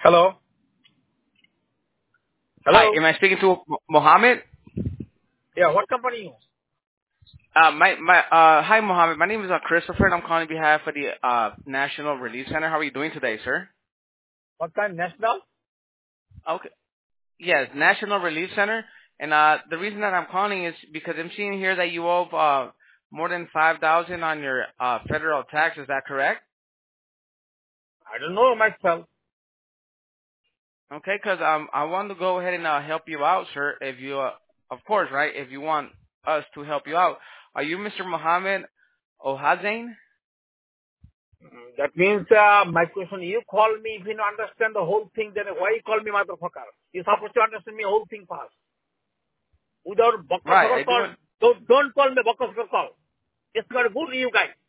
Hello. Hi, Hello. am I speaking to Mohammed? Yeah, what company you? Hi Mohammed. My name is Christopher, and I'm calling on behalf of the National Relief Center. How are you doing today, sir? What kind? National? Okay. Yes, National Relief Center. And the reason that I'm calling is because I'm seeing here that you owe more than 5,000 on your federal tax. Is that correct? I don't know myself. Okay, because I want to go ahead and help you out, sir. If you, of course, right? If you want us to help you out, are you Mr. Mohammed Ohazain? That means my question, you call me, if you don't understand the whole thing, then why you call me motherfucker? You're supposed to understand me whole thing first. Without Right, bakasakar I do. call, don't call me bakasakar call. It's not good you guys.